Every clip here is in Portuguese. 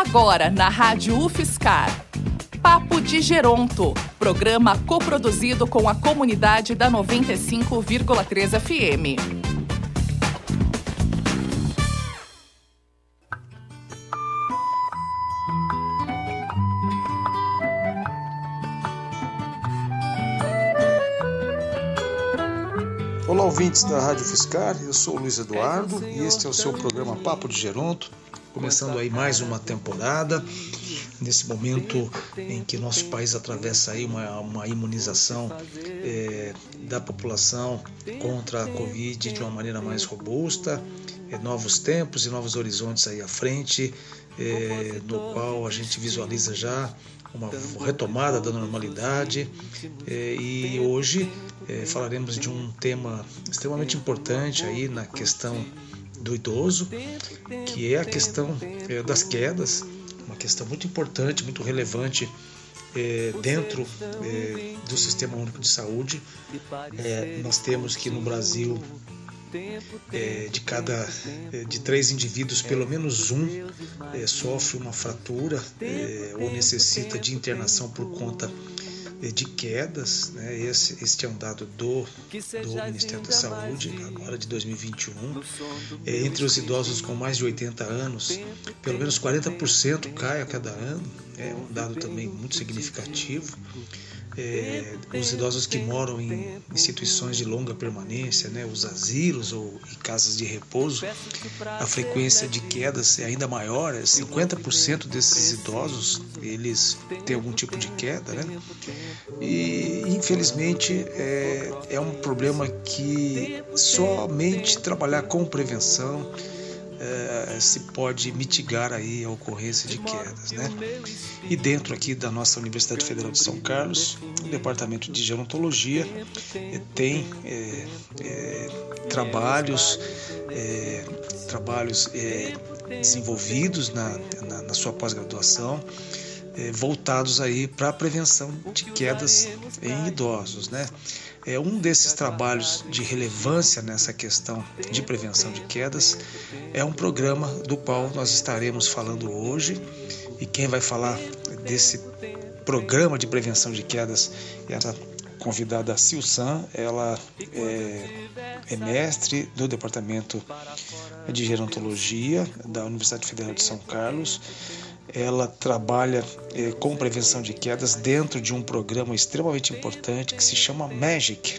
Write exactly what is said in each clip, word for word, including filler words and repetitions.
Agora na Rádio UFSCar. Papo de Geronto, programa coproduzido com a comunidade da noventa e cinco vírgula três F M. Olá, ouvintes da Rádio UFSCar, eu sou o Luiz Eduardo e este é o seu programa Papo de Geronto, começando aí mais uma temporada, nesse momento em que nosso país atravessa aí uma, uma imunização é, da população contra a Covid de uma maneira mais robusta, é, novos tempos e novos horizontes aí à frente, é, no qual a gente visualiza já uma retomada da normalidade, é, e hoje é, falaremos de um tema extremamente importante aí na questão do idoso, que é a questão é, das quedas, uma questão muito importante, muito relevante é, dentro é, do Sistema Único de Saúde. É, nós temos que no Brasil, É, de cada é, de três indivíduos, pelo menos um é, sofre uma fratura é, ou necessita de internação por conta é, de quedas, né? Esse, este é um dado do, do Ministério da Saúde, agora de dois mil e vinte e um. É, entre os idosos com mais de oitenta anos, pelo menos quarenta por cento cai a cada ano, é um dado também muito significativo. É, os idosos que moram em instituições de longa permanência, né, os asilos ou e casas de repouso, a frequência de quedas é ainda maior. cinquenta por cento desses idosos eles têm algum tipo de queda, né? E infelizmente é, é um problema que somente trabalhar com prevenção É, se pode mitigar aí a ocorrência de quedas, né? E dentro aqui da nossa Universidade Federal de São Carlos, o Departamento de Gerontologia é, tem é, é, trabalhos, é, trabalhos é, desenvolvidos na, na, na sua pós-graduação, é, voltados aí para a prevenção de quedas em idosos, né? É um desses trabalhos de relevância nessa questão de prevenção de quedas é um programa do qual nós estaremos falando hoje, e quem vai falar desse programa de prevenção de quedas é a convidada Silsan. Ela é, é mestre do Departamento de Gerontologia da Universidade Federal de São Carlos. Ela trabalha eh, com prevenção de quedas dentro de um programa extremamente importante que se chama MAGIC.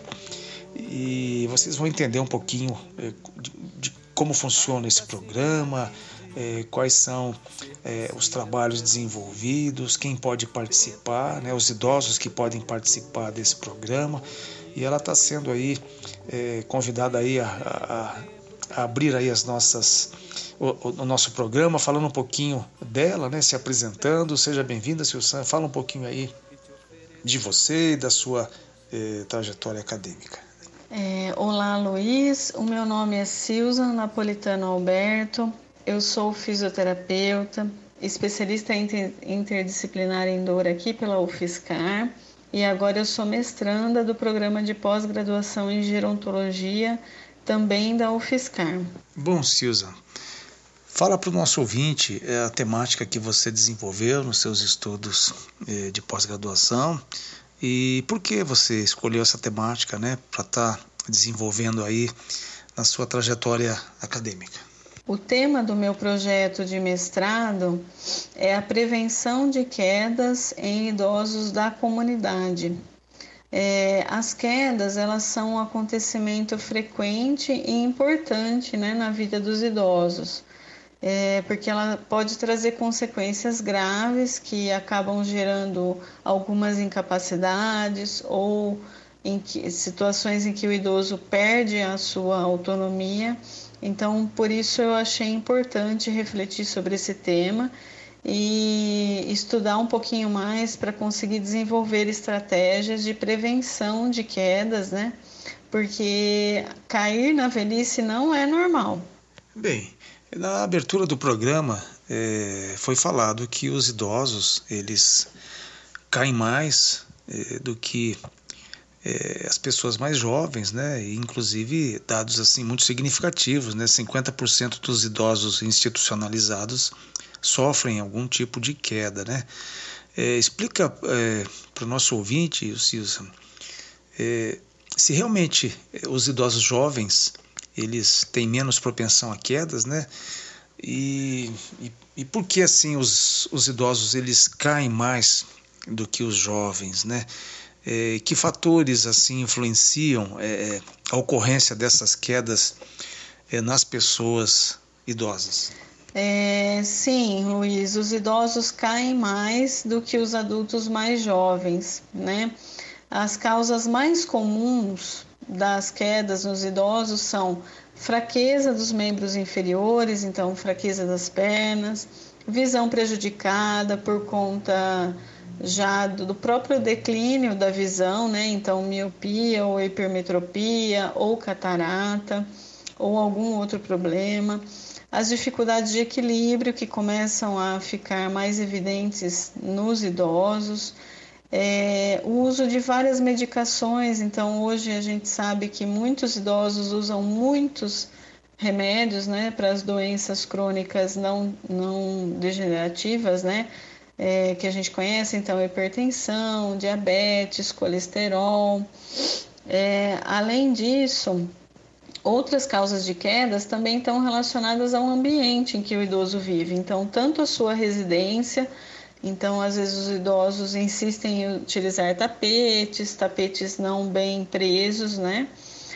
E vocês vão entender um pouquinho eh, de, de como funciona esse programa, eh, quais são eh, os trabalhos desenvolvidos, quem pode participar, né, os idosos que podem participar desse programa. E ela está sendo aí eh, convidada aí a, a, a abrir aí as nossas... O, o nosso programa, falando um pouquinho dela, né, se apresentando. Seja bem-vinda, Silsan. Fala um pouquinho aí de você e da sua eh, trajetória acadêmica. É, olá, Luiz. O meu nome é Silsan Napolitano Alberto. Eu sou fisioterapeuta, especialista interdisciplinar em dor aqui pela UFSCar, e agora eu sou mestranda do programa de pós-graduação em gerontologia, também da UFSCar. Bom, Silsan, fala para o nosso ouvinte a temática que você desenvolveu nos seus estudos de pós-graduação e por que você escolheu essa temática, né, para estar tá desenvolvendo aí na sua trajetória acadêmica. O tema do meu projeto de mestrado é a prevenção de quedas em idosos da comunidade. É, as quedas, elas são um acontecimento frequente e importante, né, na vida dos idosos. É, porque ela pode trazer consequências graves que acabam gerando algumas incapacidades ou em que, situações em que o idoso perde a sua autonomia. Então, por isso eu achei importante refletir sobre esse tema e estudar um pouquinho mais para conseguir desenvolver estratégias de prevenção de quedas, né? Porque cair na velhice não é normal. Bem, na abertura do programa é, foi falado que os idosos eles caem mais é, do que é, as pessoas mais jovens, né? E, inclusive dados assim muito significativos, né? cinquenta por cento dos idosos institucionalizados sofrem algum tipo de queda, né? É, explica é, para o nosso ouvinte, Silson, é, se realmente os idosos jovens eles têm menos propensão a quedas, né? E, e, e por que assim os, os idosos eles caem mais do que os jovens, né? É, que fatores assim influenciam é, a ocorrência dessas quedas é, nas pessoas idosas? É, sim, Luiz, os idosos caem mais do que os adultos mais jovens, né? As causas mais comuns das quedas nos idosos são fraqueza dos membros inferiores, então fraqueza das pernas, visão prejudicada por conta já do próprio declínio da visão, né? Então miopia ou hipermetropia ou catarata ou algum outro problema. As dificuldades de equilíbrio que começam a ficar mais evidentes nos idosos. É, o uso de várias medicações, então hoje a gente sabe que muitos idosos usam muitos remédios, né, para as doenças crônicas não, não degenerativas, né, é, que a gente conhece, então hipertensão, diabetes, colesterol. É, além disso, outras causas de quedas também estão relacionadas ao ambiente em que o idoso vive, então tanto a sua residência. Então, às vezes, os idosos insistem em utilizar tapetes, tapetes não bem presos, né?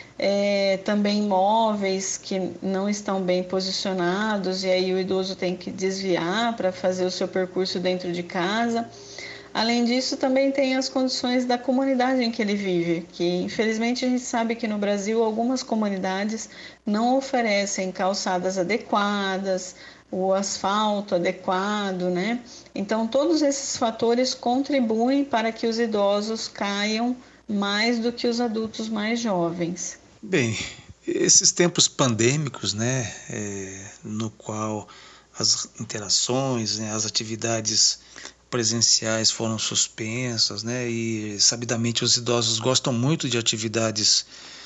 É, também móveis que não estão bem posicionados, e aí o idoso tem que desviar para fazer o seu percurso dentro de casa. Além disso, também tem as condições da comunidade em que ele vive, que infelizmente a gente sabe que no Brasil algumas comunidades não oferecem calçadas adequadas, o asfalto adequado, né? Então, todos esses fatores contribuem para que os idosos caiam mais do que os adultos mais jovens. Bem, esses tempos pandêmicos, né, é, no qual as interações, né, as atividades presenciais foram suspensas, né, e sabidamente os idosos gostam muito de atividades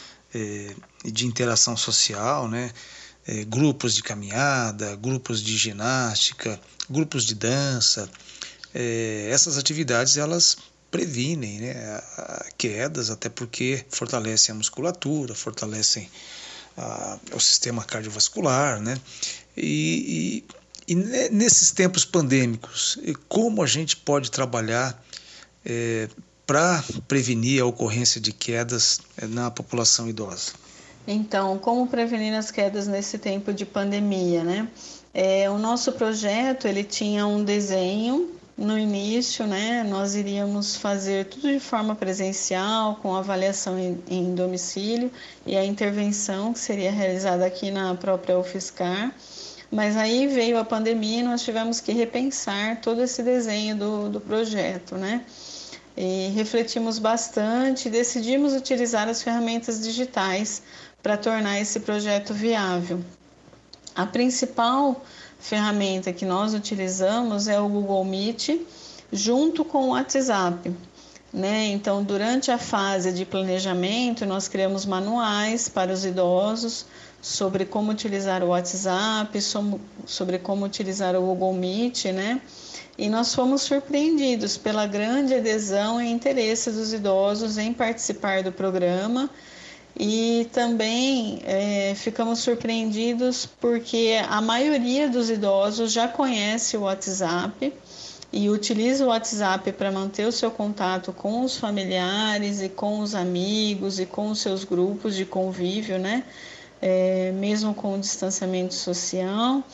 é, de interação social, né, É, grupos de caminhada, grupos de ginástica, grupos de dança. É, essas atividades elas previnem, né, a, a quedas, até porque fortalecem a musculatura, fortalecem a, o sistema cardiovascular, né? E, e, e nesses tempos pandêmicos, como a gente pode trabalhar é, para prevenir a ocorrência de quedas na população idosa? Então, como prevenir as quedas nesse tempo de pandemia, né? É, o nosso projeto, ele tinha um desenho no início, né? Nós iríamos fazer tudo de forma presencial, com avaliação em, em domicílio e a intervenção que seria realizada aqui na própria UFSCar. Mas aí veio a pandemia e nós tivemos que repensar todo esse desenho do, do projeto, né? E refletimos bastante e decidimos utilizar as ferramentas digitais para tornar esse projeto viável. A principal ferramenta que nós utilizamos é o Google Meet, junto com o WhatsApp, né? Então, durante a fase de planejamento, nós criamos manuais para os idosos sobre como utilizar o WhatsApp, sobre como utilizar o Google Meet, né? E nós fomos surpreendidos pela grande adesão e interesse dos idosos em participar do programa. E também é, ficamos surpreendidos porque a maioria dos idosos já conhece o WhatsApp e utiliza o WhatsApp para manter o seu contato com os familiares e com os amigos e com os seus grupos de convívio, né? É, mesmo com o distanciamento social.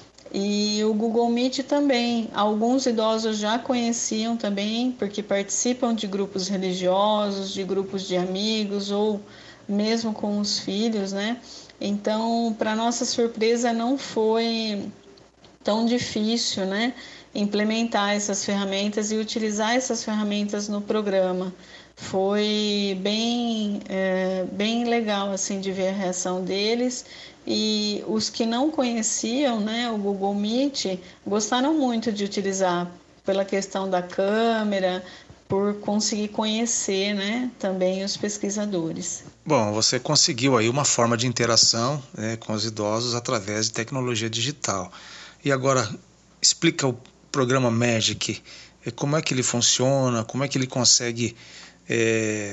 E o Google Meet também, alguns idosos já conheciam também, porque participam de grupos religiosos, de grupos de amigos ou mesmo com os filhos, né? Então, para nossa surpresa, não foi tão difícil, né, implementar essas ferramentas e utilizar essas ferramentas no programa. Foi bem, é, bem legal, assim, de ver a reação deles. E os que não conheciam, né, o Google Meet, gostaram muito de utilizar pela questão da câmera, por conseguir conhecer, né, também os pesquisadores. Bom, você conseguiu aí uma forma de interação, né, com os idosos através de tecnologia digital. E agora, explica o programa Magic, como é que ele funciona, como é que ele consegue é,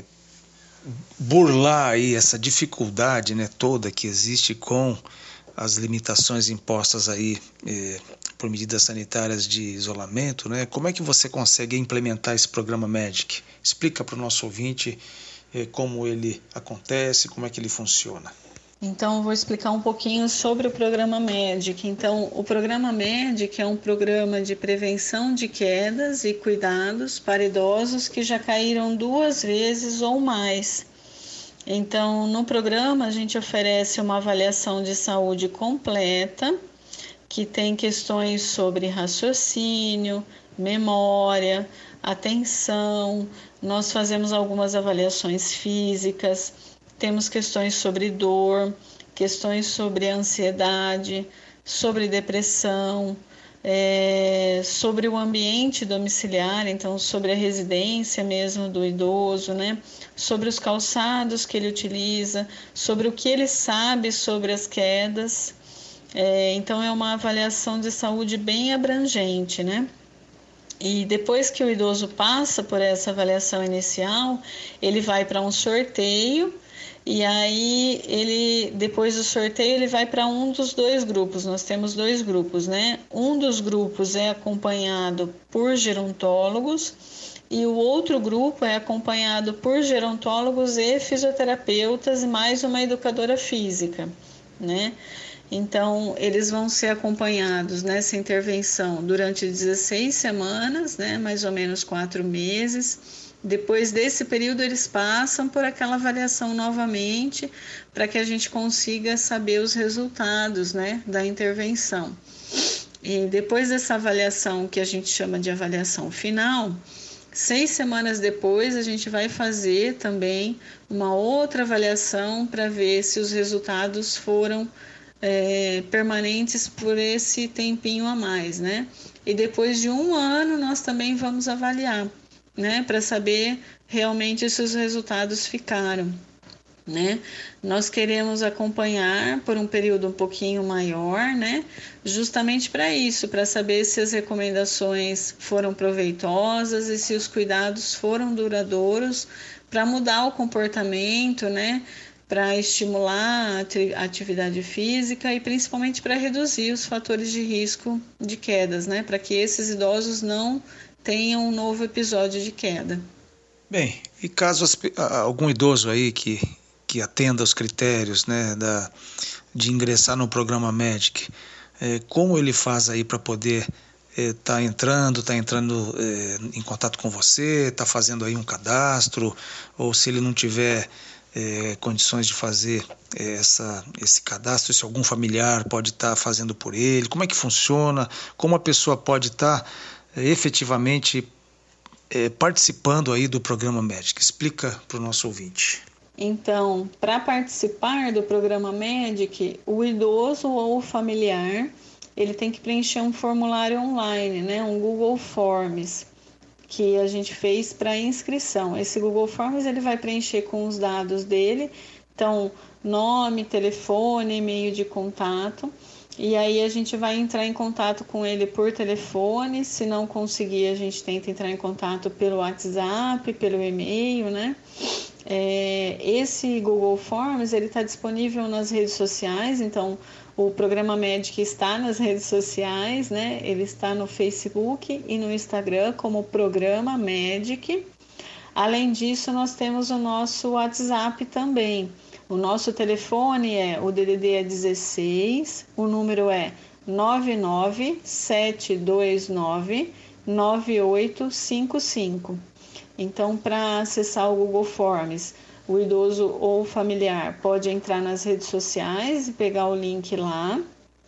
burlar aí essa dificuldade, né, toda que existe com as limitações impostas aí é, por medidas sanitárias de isolamento, né? Como é que você consegue implementar esse programa Magic? Explica para o nosso ouvinte é, como ele acontece, como é que ele funciona. Então, eu vou explicar um pouquinho sobre o programa Magic. Então, o programa Magic é um programa de prevenção de quedas e cuidados para idosos que já caíram duas vezes ou mais. Então, no programa, a gente oferece uma avaliação de saúde completa, que tem questões sobre raciocínio, memória, atenção. Nós fazemos algumas avaliações físicas, temos questões sobre dor, questões sobre ansiedade, sobre depressão, é, sobre o ambiente domiciliar, então sobre a residência mesmo do idoso, né? Sobre os calçados que ele utiliza, sobre o que ele sabe sobre as quedas. É, então é uma avaliação de saúde bem abrangente, né? E depois que o idoso passa por essa avaliação inicial, ele vai para um sorteio. E aí, ele, depois do sorteio, ele vai para um dos dois grupos. Nós temos dois grupos, né? Um dos grupos é acompanhado por gerontólogos e o outro grupo é acompanhado por gerontólogos e fisioterapeutas e mais uma educadora física, né? Então, eles vão ser acompanhados nessa intervenção durante dezesseis semanas, né? Mais ou menos quatro meses. Depois desse período, eles passam por aquela avaliação novamente para que a gente consiga saber os resultados, né, da intervenção. E depois dessa avaliação, que a gente chama de avaliação final, seis semanas depois, a gente vai fazer também uma outra avaliação para ver se os resultados foram é, permanentes por esse tempinho a mais, né? E depois de um ano, nós também vamos avaliar, né, para saber realmente se os resultados ficaram, né? Nós queremos acompanhar por um período um pouquinho maior, né, justamente para isso, para saber se as recomendações foram proveitosas e se os cuidados foram duradouros, para mudar o comportamento, né, para estimular a atividade física e principalmente para reduzir os fatores de risco de quedas, né, para que esses idosos não tenham um novo episódio de queda. Bem, e caso as, algum idoso aí que, que atenda aos critérios, né, da, de ingressar no programa Magic, é, como ele faz aí para poder estar é, tá entrando, tá entrando é, em contato com você, tá fazendo aí um cadastro, ou se ele não tiver é, condições de fazer é, essa, esse cadastro, se algum familiar pode estar tá fazendo por ele, como é que funciona, como a pessoa pode estar tá efetivamente é, participando aí do programa Magic? Explica para o nosso ouvinte. Então, para participar do programa Magic, o idoso ou o familiar, ele tem que preencher um formulário online, né, um Google Forms, que a gente fez para inscrição. Esse Google Forms ele vai preencher com os dados dele, então nome, telefone, e-mail de contato. E aí a gente vai entrar em contato com ele por telefone, se não conseguir a gente tenta entrar em contato pelo WhatsApp, pelo e-mail, né? É, esse Google Forms, ele está disponível nas redes sociais, então o programa Magic está nas redes sociais, né? Ele está no Facebook e no Instagram como Programa Magic. Além disso, nós temos o nosso WhatsApp também. O nosso telefone é o D D D é dezesseis, o número é nove nove sete dois nove nove oito cinco cinco. Então, para acessar o Google Forms, o idoso ou familiar pode entrar nas redes sociais e pegar o link lá,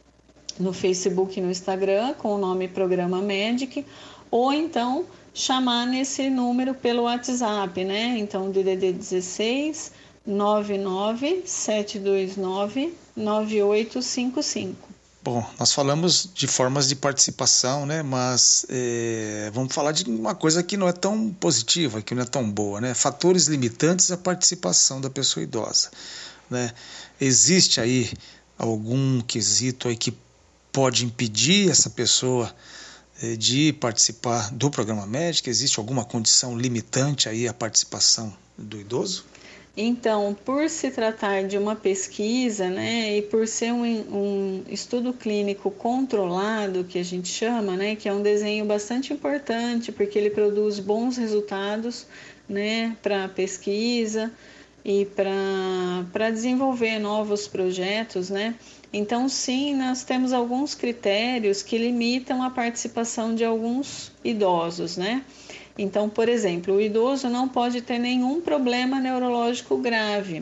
no Facebook e no Instagram, com o nome Programa Magic, ou então chamar nesse número pelo WhatsApp, né? Então, D D D dezesseis, nove nove sete dois nove nove oito cinco cinco. Bom, nós falamos de formas de participação, né? Mas é, vamos falar de uma coisa que não é tão positiva, que não é tão boa, né? Fatores limitantes à participação da pessoa idosa, né? Existe aí algum quesito aí que pode impedir essa pessoa eh, de participar do programa médico? Existe alguma condição limitante aí à participação do idoso? Então, por se tratar de uma pesquisa, né, e por ser um, um estudo clínico controlado, que a gente chama, né, que é um desenho bastante importante, porque ele produz bons resultados, né, para a pesquisa e para desenvolver novos projetos, né? Então, sim, nós temos alguns critérios que limitam a participação de alguns idosos, né? Então, por exemplo, o idoso não pode ter nenhum problema neurológico grave,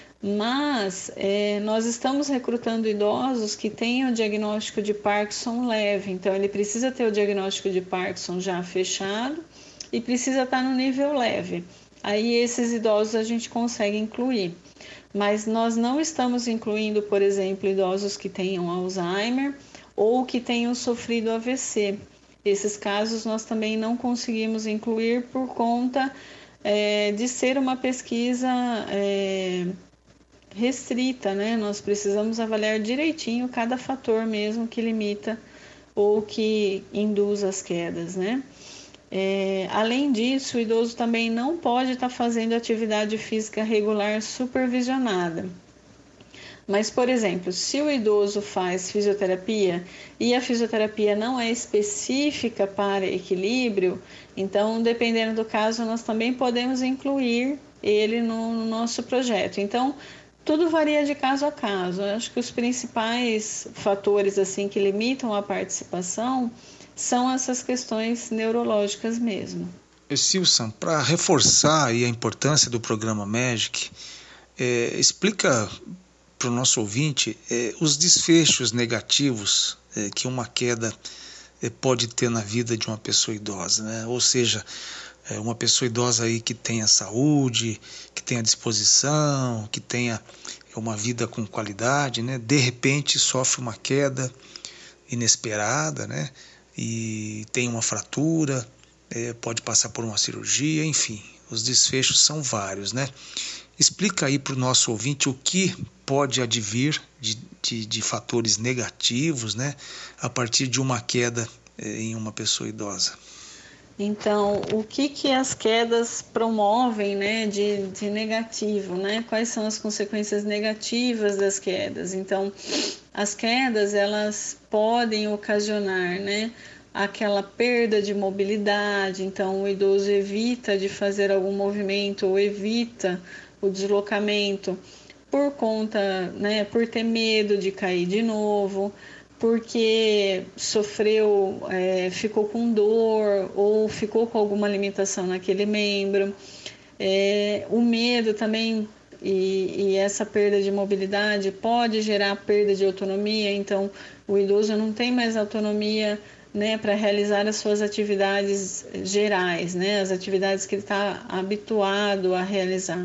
mas é, nós estamos recrutando idosos que tenham o diagnóstico de Parkinson leve, então ele precisa ter o diagnóstico de Parkinson já fechado e precisa estar no nível leve. Aí esses idosos a gente consegue incluir, mas nós não estamos incluindo, por exemplo, idosos que tenham Alzheimer ou que tenham sofrido A V C. Esses casos nós também não conseguimos incluir por conta é, de ser uma pesquisa é, restrita, né? Nós precisamos avaliar direitinho cada fator mesmo que limita ou que induz as quedas, né? É, além disso, o idoso também não pode estar fazendo atividade física regular supervisionada. Mas, por exemplo, se o idoso faz fisioterapia e a fisioterapia não é específica para equilíbrio, então, dependendo do caso, nós também podemos incluir ele no, no nosso projeto. Então, tudo varia de caso a caso. Eu acho que os principais fatores assim que limitam a participação são essas questões neurológicas mesmo. Silson, para reforçar aí a importância do programa Magic, é, explica para o nosso ouvinte é, os desfechos negativos é, que uma queda é, pode ter na vida de uma pessoa idosa, né? Ou seja, é, uma pessoa idosa aí que tenha saúde, que tenha disposição, que tenha uma vida com qualidade, né? De repente sofre uma queda inesperada, né? E tem uma fratura, é, pode passar por uma cirurgia, enfim, os desfechos são vários, né? Explica aí para o nosso ouvinte o que pode advir de, de, de fatores negativos, né, a partir de uma queda eh, em uma pessoa idosa. Então, o que, que as quedas promovem, né, de, de negativo, né? Quais são as consequências negativas das quedas? Então, as quedas, elas podem ocasionar, né, aquela perda de mobilidade, então o idoso evita de fazer algum movimento ou evita o deslocamento por conta, né, por ter medo de cair de novo, porque sofreu, é, ficou com dor ou ficou com alguma limitação naquele membro. É, o medo também e, e essa perda de mobilidade pode gerar perda de autonomia, então o idoso não tem mais autonomia, né, para realizar as suas atividades gerais, né, as atividades que ele está habituado a realizar.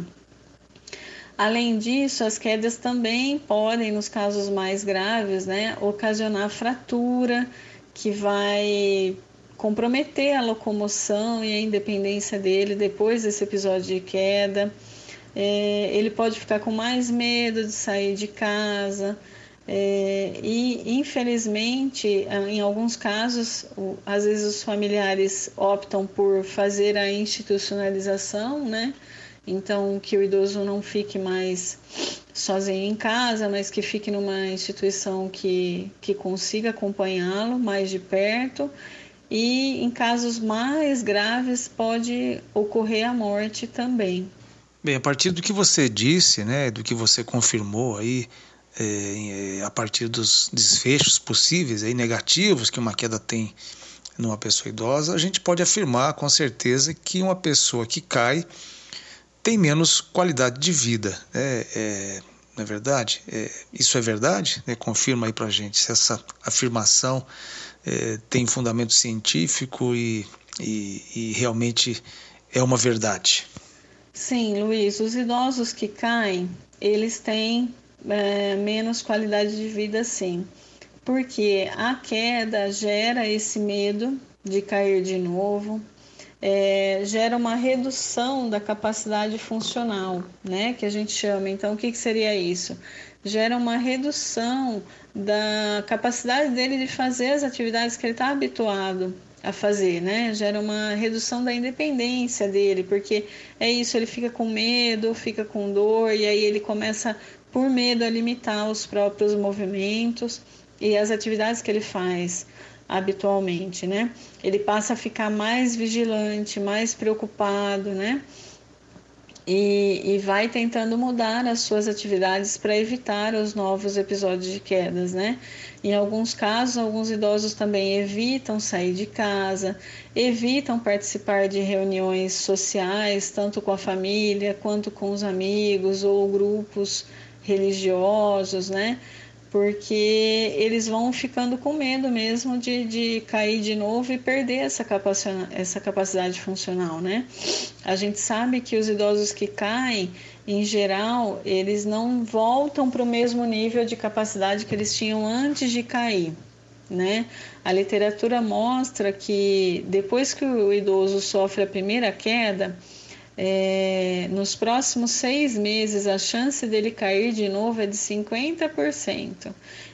Além disso, as quedas também podem, nos casos mais graves, né, ocasionar fratura, que vai comprometer a locomoção e a independência dele depois desse episódio de queda. É, ele pode ficar com mais medo de sair de casa. É, e, infelizmente, em alguns casos, o, às vezes os familiares optam por fazer a institucionalização, né? Então, que o idoso não fique mais sozinho em casa, mas que fique numa instituição que, que consiga acompanhá-lo mais de perto. E em casos mais graves pode ocorrer a morte também. Bem, a partir do que você disse, né, do que você confirmou aí, é, a partir dos desfechos possíveis aí, negativos que uma queda tem numa pessoa idosa, a gente pode afirmar com certeza que uma pessoa que cai tem menos qualidade de vida, né? É, não é verdade? É, isso é verdade? Né? Confirma aí pra gente se essa afirmação é, tem fundamento científico e, e, e realmente é uma verdade. Sim, Luiz, os idosos que caem, eles têm é, menos qualidade de vida, sim, porque a queda gera esse medo de cair de novo, É, gera uma redução da capacidade funcional, né, que a gente chama. Então, o que, que seria isso? gera uma redução da capacidade dele de fazer as atividades que ele está habituado a fazer, né? Gera uma redução da independência dele, porque é isso, ele fica com medo, fica com dor, e aí ele começa, por medo, a limitar os próprios movimentos e as atividades que ele faz habitualmente, né? Ele passa a ficar mais vigilante, mais preocupado, né? E, e vai tentando mudar as suas atividades para evitar os novos episódios de quedas, né? Em alguns casos, alguns idosos também evitam sair de casa, evitam participar de reuniões sociais, tanto com a família quanto com os amigos ou grupos religiosos, né? Porque eles vão ficando com medo mesmo de, de cair de novo e perder essa capacidade, essa capacidade funcional, né? A gente sabe que os idosos que caem, em geral, eles não voltam para o mesmo nível de capacidade que eles tinham antes de cair, né? A literatura mostra que depois que o idoso sofre a primeira queda, É, nos próximos seis meses a chance dele cair de novo é de cinquenta por cento.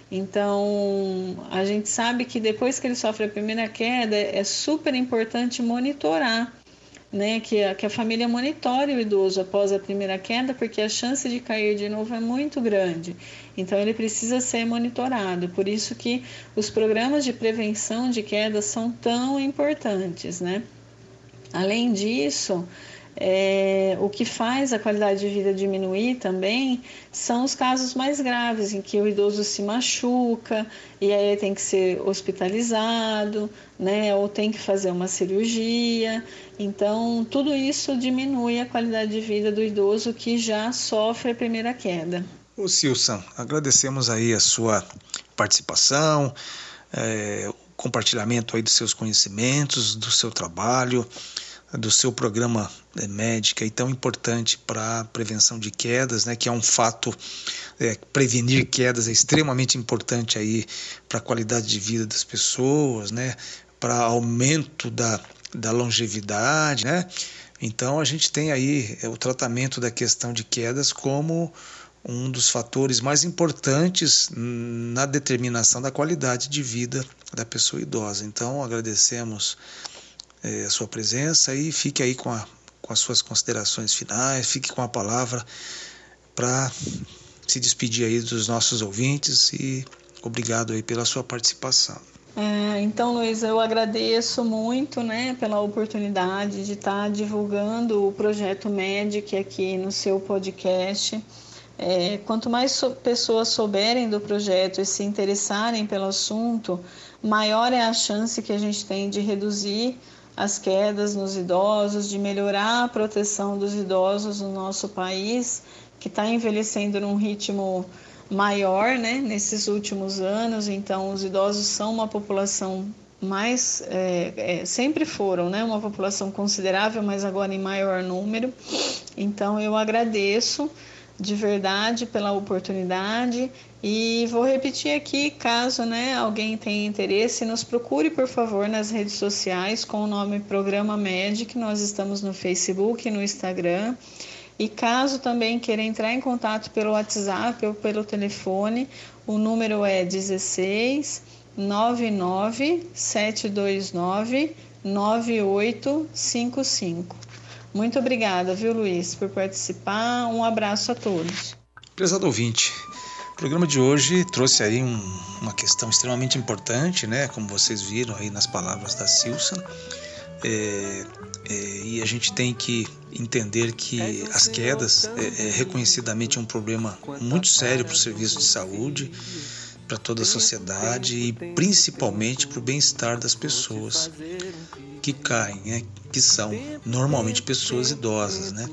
Então a gente sabe que depois que ele sofre a primeira queda é super importante monitorar, né? Que a, que a família monitore o idoso após a primeira queda, porque a chance de cair de novo é muito grande. Então ele precisa ser monitorado. Por isso que os programas de prevenção de quedas são tão importantes, né? Além disso, É, o que faz a qualidade de vida diminuir também são os casos mais graves, em que o idoso se machuca e aí tem que ser hospitalizado, né, ou tem que fazer uma cirurgia. Então, tudo isso diminui a qualidade de vida do idoso que já sofre a primeira queda. Ô Silson, agradecemos aí a sua participação, é, o compartilhamento aí dos seus conhecimentos, do seu trabalho, do seu programa médico e tão importante para a prevenção de quedas, né, que é um fato, é, prevenir quedas é extremamente importante aí para a qualidade de vida das pessoas, né, para aumento da, da longevidade, né. Então a gente tem aí é, o tratamento da questão de quedas como um dos fatores mais importantes na determinação da qualidade de vida da pessoa idosa. Então agradecemos É, a sua presença e fique aí com, a, com as suas considerações finais, fique com a palavra para se despedir aí dos nossos ouvintes e obrigado aí pela sua participação. É, então, Luiz, eu agradeço muito, né, pela oportunidade de estar divulgando o Projeto Medic aqui no seu podcast. É, quanto mais so- pessoas souberem do projeto e se interessarem pelo assunto, maior é a chance que a gente tem de reduzir as quedas nos idosos, de melhorar a proteção dos idosos no nosso país, que está envelhecendo num ritmo maior, né, nesses últimos anos. Então, os idosos são uma população mais, é, é, sempre foram, né, uma população considerável, mas agora em maior número. Então, eu agradeço de verdade pela oportunidade e vou repetir aqui, caso, né, alguém tenha interesse, nos procure, por favor, nas redes sociais com o nome Programa Medic. Nós estamos no Facebook e no Instagram. E caso também queira entrar em contato pelo WhatsApp ou pelo telefone, o número é dezesseis, nove nove, sete dois nove, nove oito cinco cinco. Muito obrigada, viu, Luiz, por participar. Um abraço a todos. Prezado ouvinte, o programa de hoje trouxe aí um, uma questão extremamente importante, né? Como vocês viram aí nas palavras da Silson. É, é, e a gente tem que entender que as quedas é, é reconhecidamente um problema muito sério para o serviço de saúde, para toda a sociedade e principalmente para o bem-estar das pessoas que caem, né? Que são normalmente pessoas idosas, né?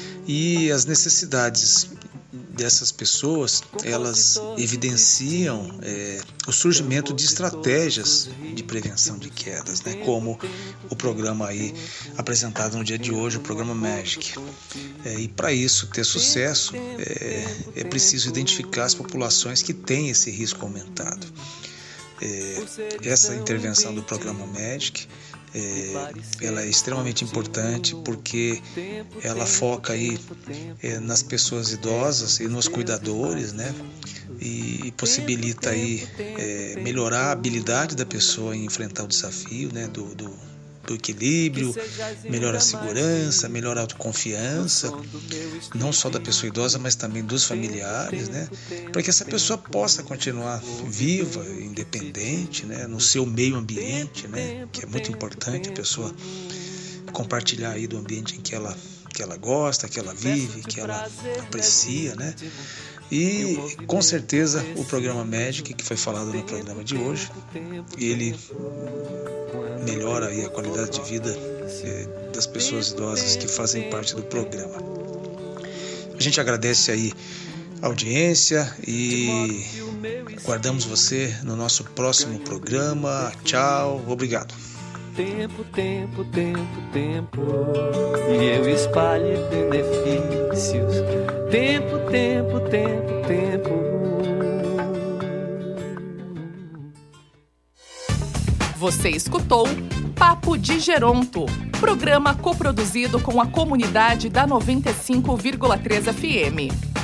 E as necessidades dessas pessoas, elas evidenciam é, o surgimento de estratégias de prevenção de quedas, né? Como o programa aí apresentado no dia de hoje, o programa Magic. É, e para isso ter sucesso, é, é preciso identificar as populações que têm esse risco aumentado. É, essa intervenção do programa Magic É, ela é extremamente importante porque ela foca aí é, nas pessoas idosas e nos cuidadores, né? E, e possibilita aí é, melhorar a habilidade da pessoa em enfrentar o desafio, né? Do, do, do equilíbrio, melhora a segurança, melhora a autoconfiança, não só da pessoa idosa, mas também dos familiares, né? Para que essa pessoa possa continuar viva, independente, né? No seu meio ambiente, né? Que é muito importante a pessoa compartilhar aí do ambiente em que ela, que ela gosta, que ela vive, que ela aprecia, né? E com certeza o programa Magic, que foi falado no programa de hoje, ele melhora aí a qualidade de vida eh, das pessoas idosas que fazem parte do programa. A gente agradece aí a audiência e aguardamos você no nosso próximo programa. Tchau, obrigado. Tempo, tempo, tempo, tempo, e eu espalhe benefícios. Tempo, tempo, tempo, tempo. Você escutou Papo de Geronto, programa coproduzido com a comunidade da noventa e cinco vírgula três F M.